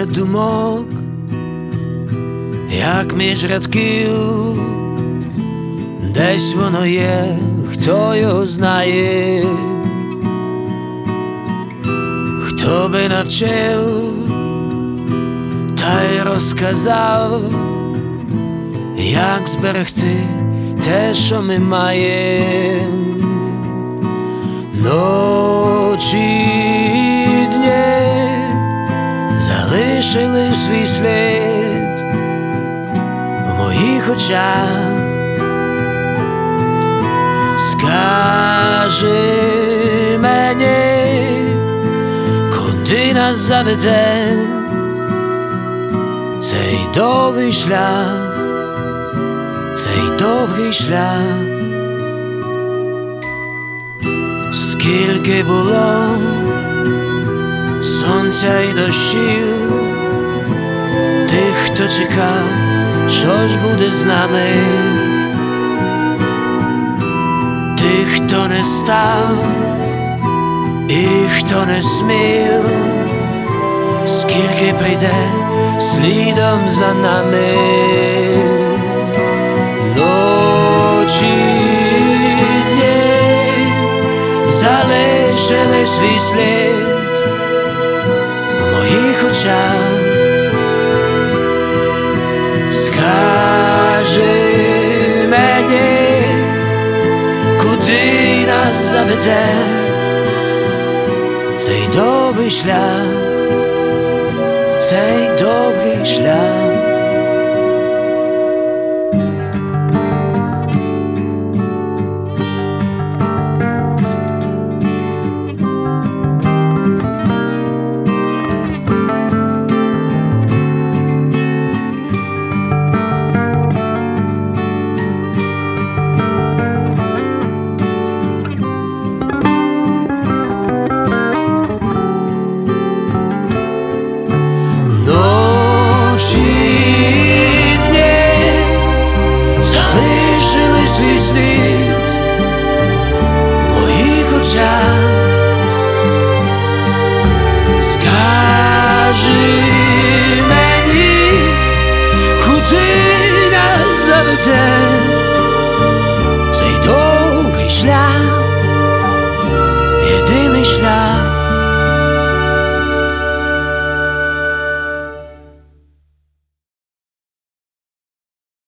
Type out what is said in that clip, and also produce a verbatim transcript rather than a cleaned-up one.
серед думок, як між рядків, десь воно є, хто його знає, хто би навчив та й розказав, як зберегти те, що ми маємо. Ночі й дні залишили свій слід в моїх очах. Скажи мені, куди нас заведе цей довгий шлях, цей довгий шлях. Скільки було сонця й дощів, тих, хто чекав, що ж буде з нами, тих, хто не став і хто не смів, скільки прийде слідом за нами. Ночі й дні залишили свій слід в моїх очах. Скажи мені, куди нас заведе цей довгий шлях, цей довгий шлях.